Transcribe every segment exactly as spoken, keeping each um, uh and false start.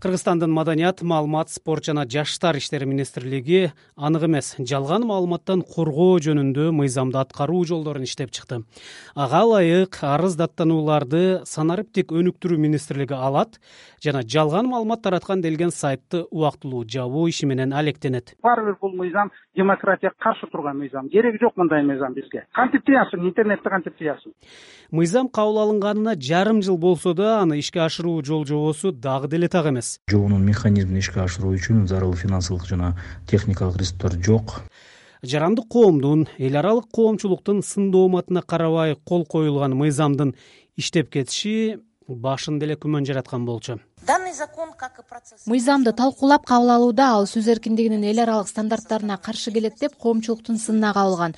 Кыргызстандын Маданият, маалымат, спорт жана жаштар иштери министрлиги анык эмес жалган маалыматтан коргоо жөнүндө мыйзамды аткаруу жолдорун иштеп чыкты. Ага ылайык арыз даттанууларды санариптик өнүктүрүү министрлиги алат жана жалган маалымат тараткан делген сайтты убактылуу жабуу иши менен алектенет. Баары бир бул мыйзам демократияга каршы турган мыйзам. Кереги жок мындай мыйзам бизге. Кантип тыясың, интернетти кантип тыясың? Мыйзам кабыл алынганына жарым жыл болсо да аны ишке ашыруу жол жобосу дагы деле так эмес. Жобонун механизмин ишке ашыруу үчүн зарыл финансылык жана техникалык ресурстар жок. Жарандык коомдун, эл аралык коомчулуктун сын-дооматына карабай кол коюлган мыйзамдын иштеп кетиши башын деле күмөн жараткан болчу. Мыйзамды талкуулап кабыл алууда ал сөз эркиндигинин эл аралык стандарттарына каршы келет деп коомчулуктун сынына кабылган.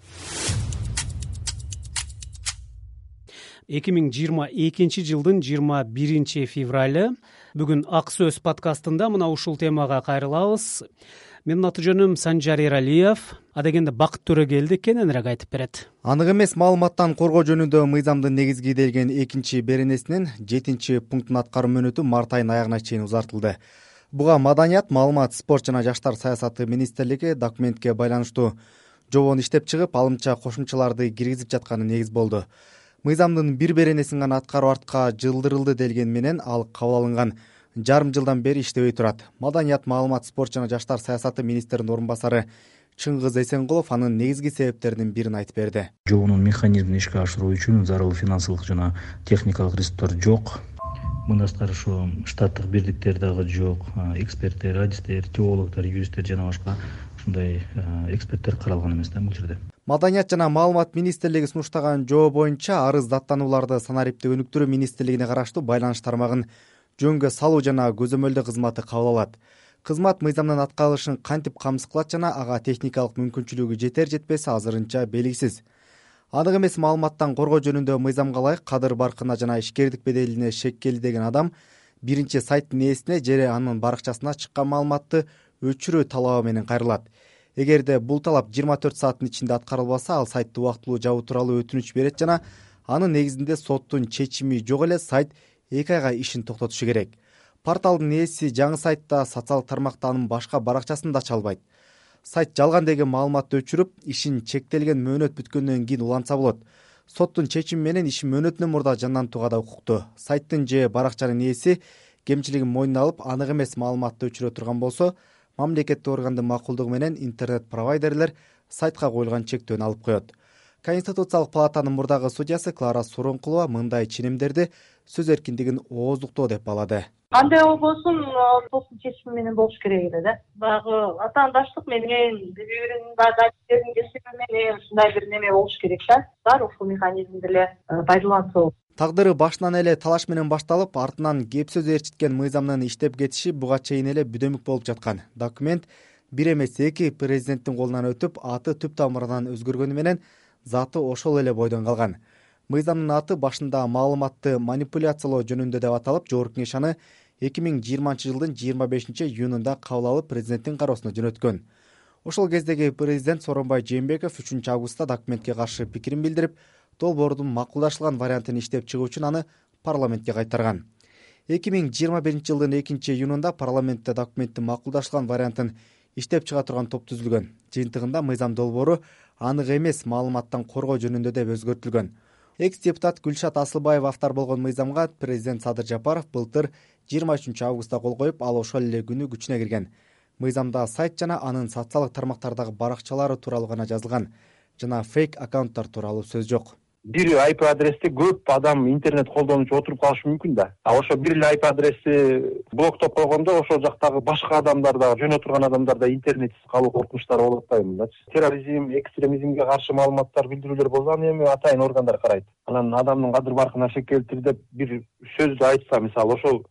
эки миң жыйырма экинчи жылдын жыйырма биринчи февралы. Бүгүн Ак сөз подкастында мына ушул темага кайрылабыз. Менин аты жөнүм Санжар Эралиев. Адегенде Бакыт Төрөгелди кененирээк айтып берет. Анык эмес маалыматтан коргоо жөнүндө мыйзамдын негизги делген экинчи беренесинин жетинчи пунктун аткаруу мөөнөтү март айынын аягына чейин узартылды. Буга Маданият, маалымат, спорт жана жаштар саясаты министрлиги документке байланыштуу жобону иштеп чыгып, алымча кошумчаларды киргизип жатканы негиз болду. Мыйзамдын бир беренесин гана аткаруу артка жылдырылды делген менен ал кабыл алынган жарым жылдан бери иштебей турат. Маданият, маалымат, спорт жана жаштар саясаты министринин орун басары Чыңгыз Эсенкулов анын негизги себептеринин бирин айтып берди. Жобонун механизмин ишке ашыруу үчүн зарыл финансылык жана техникалык ресурстар жок. Мындан тышкары ушу штаттык бирликтер дагы жок. Эксперттер, радистер, теологдор, юристтер жана башка ушундай эксперттер каралган эмес да бул жерде. Маданият жана маалымат министрлиги сунуштаган жобо боюнча арыз даттанууларды санариптик өнүктүрүү министрлигине караштуу байланыш тармагын жөнгө салуу жана көзөмөлдөө кызматы кабыл алат. Кызмат мыйзамдын аткарылышын кантип камсыз кылат жана ага техникалык мүмкүнчүлүгү жетер жетпеси азырынча белгисиз. Анык эмес маалыматтан коргоо жөнүндө мыйзамга ылайык кадыр баркына жана ишкердик беделине шеккели деген адам биринчи сайттын ээсине же анын баракчасына чыккан маалыматты өчүрүү талабы менен кайрылат. Эгерде бул талап жыйырма төрт сааттын ичинде аткарылбаса, ал сайтты убактылуу жабуу тууралуу өтүнүч берет жана анын негизинде соттун чечими жок эле сайт эки айга ишин токтотушу керек. Порталдын ээси жаңы сайтта социалдык тармакта анын башка баракчасын да ача албайт. Сайт жалган деген маалыматты өчүрүп, ишин чектелген мөөнөт бүткөндөн кийин улантса болот. Соттун чечими менен иши мөөнөтүнөн мурда жандантууга да укуктуу. Сайттын же баракчанын ээси кемчилигин мойнуна алып, анык эмес маалыматты өчүрө турган болсо, мамлекеттик органдын макулдугу менен интернет провайдерлер сайтка коюлган чектөөнү алып коет. Конституциялык палатанын мурдагы судьясы Клара Суронкулова мындай ченемдерди сөз эркиндигин ооздуктоо деп балады. Кандай болбосун, соттун чечими менен болуш керек эле да. Баягы атаандаштык менен, бири-биринин дадистерин кесиби менен ушундай бир неме болуш керек да. Баары ушул механизмди эле пайдаланса болот. Тагдыры башынан эле талаш менен башталып, артынан кеп сөз ээрчиткен мыйзамдын иштеп кетиши буга чейин эле бүдөмүк болуп жаткан. Документ бир эмес эки президенттин колунан өтүп, аты түп тамырынан өзгөргөнү менен заты ошол эле бойдон калган. Мыйзамдын аты башында маалыматты манипуляциялоо жөнүндө деп аталып, Жогорку Кеңеш аны эки миң жыйырманчы жылдын жыйырма бешинчи июнунда кабыл алып, президенттин кароосуна жөнөткөн. Ошол кездеги президент Сооронбай Жээнбеков үчүнчү августта документке каршы пикирин билдирип, долбоордун макулдашылган вариантын иштеп чыгуу үчүн аны парламентке кайтарган. эки миң жыйырма биринчи жылдын экинчи июнунда парламентте документтин макулдашылган вариантын иштеп чыга турган топ түзүлгөн. Жыйынтыгында мыйзам долбоору анык эмес маалыматтан коргоо жөнүндө деп өзгөртүлгөн. Экс-депутат Гүлшат Асылбаева автор болгон мыйзамга президент Садыр Жапаров былтыр жыйырма үчүнчү августта кол коюп, ал ошол эле күнү күчүнө кирген. Мыйзамда сайт жана анын социалдык тармактардагы баракчалары тууралуу гана жазылган жана фейк аккаунттар тууралуу сөз жок. Бир ай пи адресте көп адам интернет колдонуучу отуруп калышы мүмкүн да. А ошо бир эле ай пи адрести блоктоп койгондо ошол жактагы башка адамдар да, жөн отурган адамдар да интернетсиз калуу коркунучтары болот да эмнечи. Терроризм, экстремизмге каршы маалыматтар билдирүүлөр болсо аны эми атайын органдар карайт. Анан адамдын кадыр баркына шек келтир деп бир сөздү айтса, мисалы ошол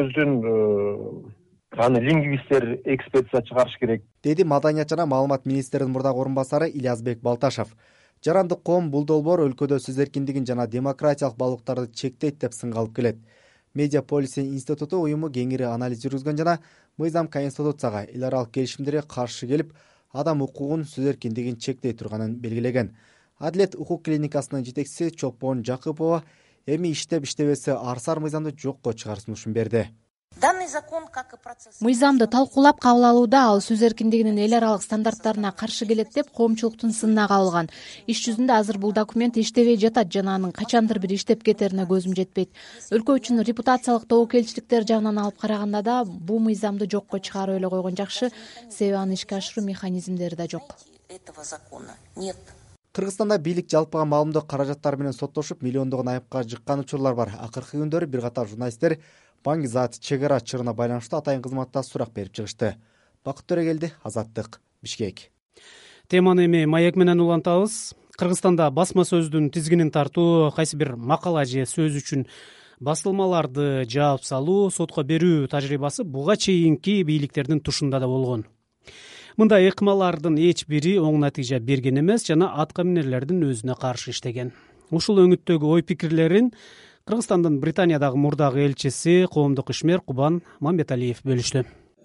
сөздүн аны лингвисттер экспертиза чыгарыш керек, деди Маданият жана маалымат министринин мурдагы орун басары Ильязбек Балташев. Жарандык коом бул долбоор өлкөдө сөз эркиндигин жана демократиялык баалуулуктарды чектейт деп сынга алып келет. Медиа Policy институту уюму кеңири анализ жүргүзгөн жана мыйзам Конституцияга, эл аралык келишимдерге каршы келип, адам укугун, сөз эркиндигин чектей турганын белгилеген. Адилет укук клиникасынын жетекчиси Чолпон Жакыпова эми иштеп иштебеси арсар мыйзамды жокко чыгаруу сунушун берди. Данный закон, как и процесс... Мыйзамды талкуулап кабыл алууда ал сөз эркиндигинин эл аралык стандарттарына каршы келет деп коомчулуктун сынына кабылган. Иш жүзүндө азыр бул документ иштебей жатат жана анын качандыр бир иштеп кетерине көзүм жетпейт. Өлкө үчүн репутациялык тобокелчиликтер жагынан алып караганда да бул мыйзамды жокко чыгарып эле койгон жакшы, себеби анын ишке ашыруу механизмдери да жок. Этого закона нет. Кыргызстанда бийлик жалпыга маалымдоо каражаттары менен соттошуп миллиондогон айыпка жыккан учурлар бар. Акыркы күндөрү бир катар журналисттер Баңгизат чек ара чырына байланыштуу атайын кызматта сурак берип чыгышты. Бакыт Төрөгелди, Азаттык, Бишкек. Теманы эми маек менен улантабыз. Кыргызстанда басма сөздүн тизгинин тартуу, кайсы бир макала же сөз үчүн басылмаларды жаап салуу, сотко берүү тажрыйбасы буга чейинки бийликтердин тушунда да болгон. Мындай ыкмалардын эч бири оң натыйжа берген эмес жана аткаминерлердин өзүнө каршы иштеген. Ушул өңүттөгү ой пикирлерин Кыргызстандын Британиядагы мурдагы элчиси, коомдук ишмер Кубан Мамбеталиев бөлүштү.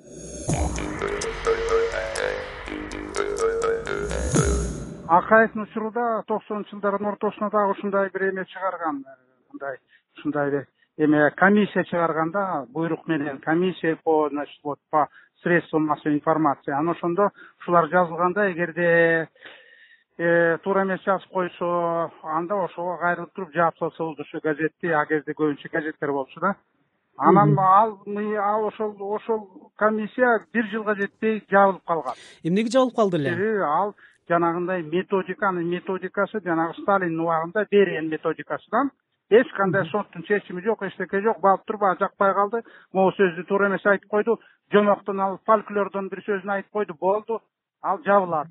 Акаевдин учурунда токсонунчу жылдардын ортосуна дагы ушундай бир эме чыгарган, мындай ушундай бир эме комиссия чыгарганда, буйрук менен комиссия по, значит, вот по средствам массовой информации. Анан ошондо ушулар жазылганда, эгерде туура эмес жазып койсо, анда ошого кайрылып туруп жаап салса болду ушу газетти, а кезде көбүнчө газеттер болчу да. Анан ал ал ошол ошол комиссия бир жылга жетпей жабылып калган. Эмнеге жабылып калды эле? Ал жанагындай методика, анын методикасы жанагы Сталиндин убагында берген методикасынан эч кандай соттун чечими жок, эчтеке жок, балып туруп жакпай калды. Могу сөздү туура эмес айтып койду, жомоктон алып фольклордон бир сөзүн айтып койду, болду, ал жабылат.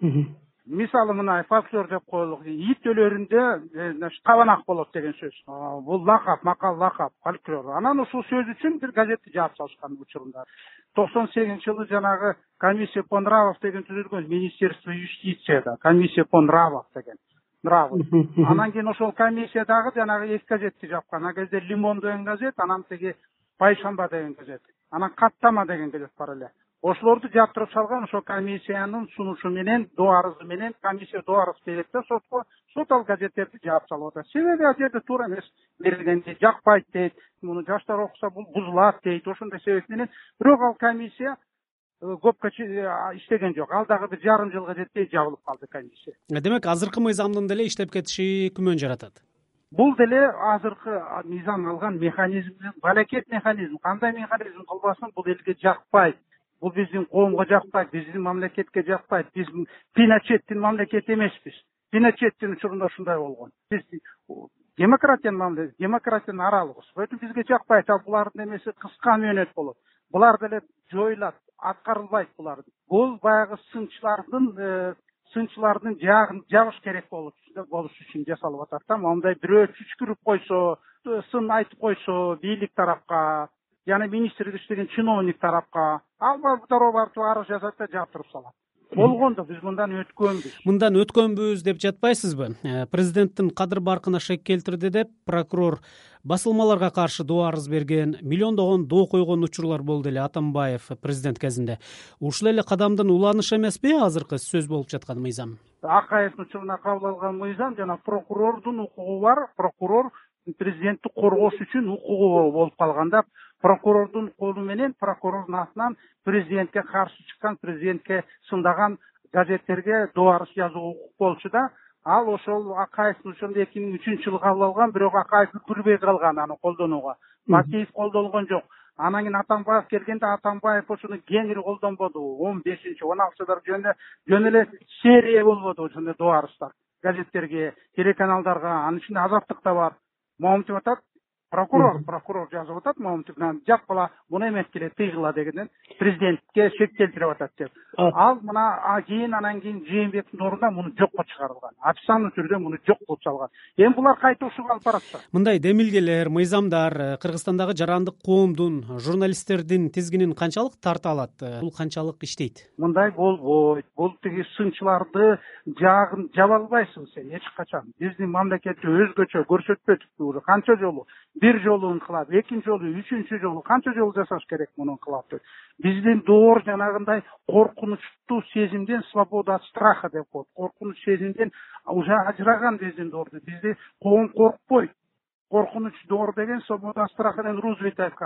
Мисалы мына фольклор деп коелук, ит өлөрүндө кабанак болот деген сөз. Бул лакап, макал лакап, фольклор. Анан ушул сөз үчүн бир газетти жаап салышкан учурунда. токсон сегизинчи жылы жанагы комиссия по нравов деген түзүлгөн, Министерство юстицияда, комиссия по нравов деген. Нравы. Анан кийин ошол комиссиядагы жанагы эки газетти жапкан. Ага кезде Лимон деген газет, анан теги Пайшамба деген газет. Анан Каттама деген газет бар эле. Ошолорду жаптырып салган, ошол комиссиянын сунушу менен, доо арызы менен комиссия доо арыз берет да сотко, сот ал газеттерди жаап салып атат. Себеби ал жерде туура эмес берилген дейт, жакпайт дейт, муну жаштар окуса бул бузулат дейт, ошондой себеп менен. Бирок ал комиссия көпкө иштеген жок. Ал дагы бир жарым жылга жетпей жабылып калды комиссия. Демек, азыркы мыйзамдын деле иштеп кетиши күмөн жаратат. Бул деле азыркы мыйзам алган механизмдин балекет механизм. Кандай механизм кылбасын, бул элге жакпайт. Бул биздин коомго жакпайт, биздин мамлекетке жакпайт. Биз Пиночеттин мамлекети эмеспиз. Пиночеттин учурунда ушундай болгон. Биз демократиянын мамлекети, демократиянын аралыгыбыз. Өтүп бизге жакпайт, ал булардын эмеси кыска мөөнөт болот. Булар деле жоюлат, аткарылбайт булар. Бул баягы сынчылардын сынчылардын жагын жабыш керек болуп болуш үчүн жасалып атат да. Мондай бирөө чүчкүрүп койсо, сын айтып койсо бийлик тарапка, жана министрлик иштеген чиновник тарапка, ал дароо барып арыз жазат да жаптырып салат. Болгондо биз мындан өткөнбүз. Мындан өткөнбүз деп жатпайсызбы? Президенттин кадыр баркына шек келтирди деп прокурор басылмаларга каршы доо арыз берген, миллиондогон доо койгон учурлар болду эле Атамбаев президент кезинде. Ушул эле кадамдын уланышы эмеспи азыркы сөз болуп жаткан мыйзам? Акаевдин учуруна кабыл алган мыйзам жана прокурордун укугу бар. Прокурор президентти коргош үчүн укугу болуп калганда, прокурордун колу менен, прокурордун атынан президентке каршы чыккан, президентке сындаган газеттерге доо арыз жазуу укук болчу да. Ал ошол Акаевдин учурунда эки миң үчүнчү жылы кабыл алган, бирок Акаев үлгүрбөй калган аны колдонууга. Бакиев колдонгон жок. Анан кийин Атамбаев келгенде Атамбаев ошону кеңири колдонбоду. он бешинчи, он алтынчы жылдар жөнүндө жөн эле серия болбоду ошондой доо арыздар. Газеттерге, телеканалдарга, анын ичинде Азаттык да бар. Момунтип атат, прокурор, прокурор жазып атат, момунтип жапкыла, муну эметкиле, тыйгыла дегенден президентке шек келтирип атат деп. Ал мына кийин анан кийин Жээнбековдун ордуна муну жокко чыгарылган. Официалдуу түрдө муну жок кылып салган. Эми булар кайта ушуга алып баратса. Мындай демилгелер, мыйзамдар Кыргызстандагы жарандык коомдун, журналисттердин тизгинин канчалык тарта алат? Бул канчалык иштейт? Мындай болбойт. Бул тиги сынчыларды жагын жаба албайсың сен эч качан. Биздин мамлекетте өзгөчө көрсөтпөдүкпү. Канча жолу? Бир жолу инкылап, экинчи жолу, үчүнчү жолу, канча жолу жасаш керек муну инкылапты. Биздин доор жанагындай коркунучтуу сезимден, свобода от страха деп коет. Коркунуч сезимден уже ажыраган биздин доорду. Бизди коом коркпойт. Коркунуч доор деген свобода от страха деген Рузвельт айткан.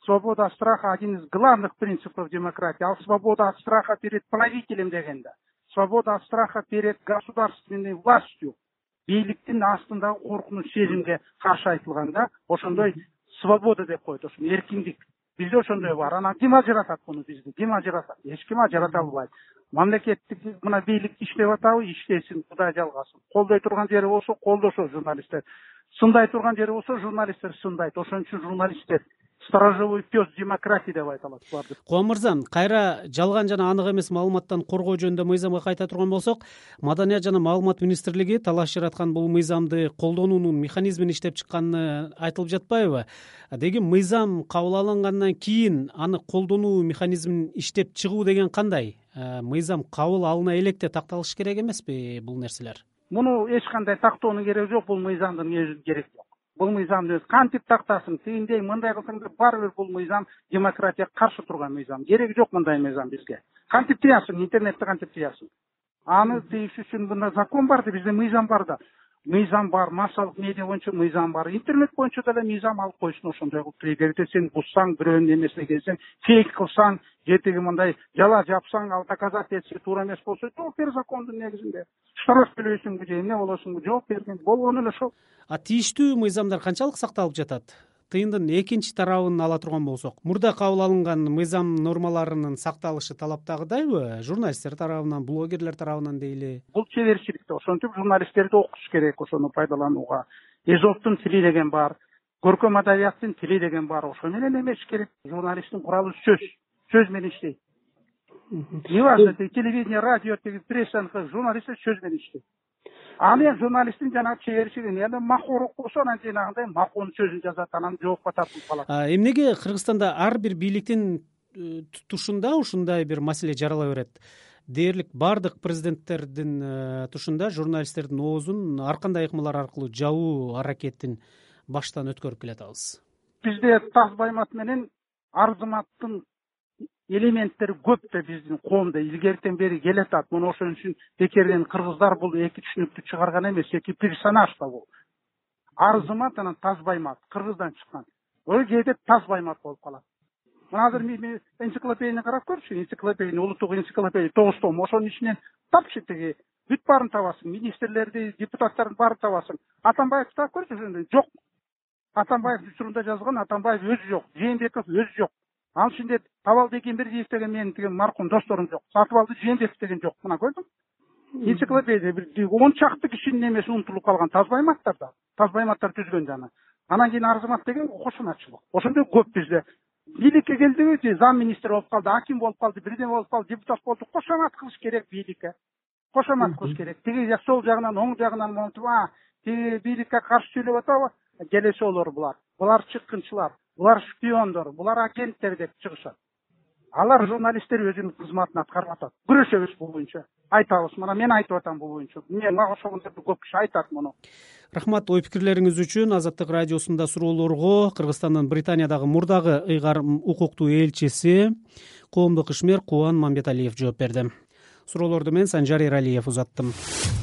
свобода страха один из главных принципов демократии. Ал свобода от страха перед правителем дегенде, свобода от страха перед государственной властью, бийликтин астындагы коркунуч сезимге каршы айтылганда ошондой свобода деп коет, ошо эркиндик. Бизде ошондой бар. Анан ким ажыратат муну бизди? Ким ажыратат? Эч ким ажырата албайт. Мамлекеттик мына бийлик иштеп атабы, иштесин, Кудай жалгасын. Колдой турган жери болсо колдошо журналисттер. Сындай турган жери болсо журналисттер сындайт. Ошон үчүн журналисттер сторожевой пес демократии деп айтылат буларды. Кубан мырза, кайра жалган жана анык эмес маалыматтан коргоо жөнүндө мыйзамга кайта турган болсок, Маданият жана маалымат министрлиги талаш жараткан бул мыйзамды колдонуунун механизмин иштеп чыкканы айтылып жатпайбы? Деги мыйзам кабыл алынгандан кийин аны колдонуу механизмин иштеп чыгуу деген кандай? Мыйзам кабыл алына электе такталыш керек эмеспи бул нерселер? Муну эч кандай тактоонун кереги жок, бул мыйзамдын өзү керек жок. Бул мыйзамды өз кантип тактасын, тигиндей мындай кылсаң да баары бир бул мыйзам демократияга каршы турган мыйзам. Кереги жок мындай мыйзам бизге. Кантип тыясың, интернетти кантип тыясың? Аны тийиш үчүн мында закон бар да, бизде мыйзам бар да. Мыйзам бар, массалык медиа боюнча мыйзам бар, интернет боюнча деле мыйзам алып койсун ошондой кылып. Эгерде сен буссаң, бирөөнүн эмесине келсең, фейк кылсаң, же тиги мындай жала жапсаң, ал доказать этсе туура эмес болсо, жооп бер закондун негизинде. Штраф төлөйсүңбү же эмне болосуңбу, жооп берген. Болгону эле ошол. А тийиштүү мыйзамдар канчалык сакталып жатат? Тыйындын экинчи тарабын ала турган болсок, мурда кабыл алынган мыйзам нормаларынын сакталышы талаптагыдайбы? Журналисттер тарабынан, блогерлер тарабынан дейли. Бул чеберчиликте, ошентип журналисттерди окутуш керек, ошону пайдаланууга. Эзоптун тили деген бар, көркөм адабияттын тили деген бар, ошо менен эмеш керек. Журналисттин куралы сөз, сөз менен иштейт. Неважно, телевидение, радио, пресса, журналисттер сөз менен иштейт. Аны журналисттин жанагы чеберчилиги, эми макурок болсо анан жанагындай макуун сөзүн жазат, анан жоопко тартылып калат. Эмнеге Кыргызстанда ар бир бийликтин тушунда ушундай бир маселе жарала берет? Дээрлик бардык президенттердин тушунда журналисттердин оозун ар кандай ыкмалар аркылуу жабуу аракетин баштан өткөрүп келатабыз. Бизде тазбаймат менен арзыматтын элементтери көп да биздин коомдо илгертен бери келатат. Муну ошон үчүн бекерден кыргыздар бул эки түшүнүктү чыгарган эмес, эки персонаж да бул. Арзымат анан тазбаймат кыргыздан чыккан. Ой кээде тазбаймат болуп калат. Мына азыр мен энциклопедияны карап көрчү, энциклопедия, улуттук энциклопедия тогуз том, ошонун ичинен тапчы тиги бүт баарын табасың, министрлерди, депутаттарды баарын табасың. Атамбаевди таап көрчү, ошондой жок. Атамбаев учурунда жазган, Атамбаев өзү жок, Жээнбеков өзү жок. Ал ичинде Табалды Экенбердиев деген менин деген маркум досторум жок. Сатыбалды Жээнбеков деген жок. Мына көрдүң? Энциклопедия бир он чакты кишинин эмеси унутулуп калган, тазбайматтар да. Тазбайматтар түзгөн жана. Анан кийин Арзымат деген кошуначылык. Ошондой көп бизде. Бийликке келдиби, же зам министр болуп калды, аким болуп калды, бирдеме болуп калды, депутат болду. Кошомат кылыш керек бийликке. Кошомат кылыш керек. Тиги жак сол жагынан, оң жагынан монтуп, а, тиги бийликке каршы сүйлөп атабы? Келесолор булар. Булар чыккынчылар, булар шпиондор, булар агенттер деп чыгышат. Алар журналисттер өзүнүн кызматын аткарып атат. Күрөшөбүз бул боюнча. Айтабыз, мына мен айтып атам бул боюнча. Мен мага ошондой көп киши айтат муну. Рахмат ой пикирлериңиз үчүн. Азаттык радиосунда суроолорго Кыргызстандын Британиядагы мурдагы ыйгарым укуктуу элчиси, коомдук ишмер Кубан Мамбеталиев жооп берди. Суроолорду мен Санжар Эралиев узаттым.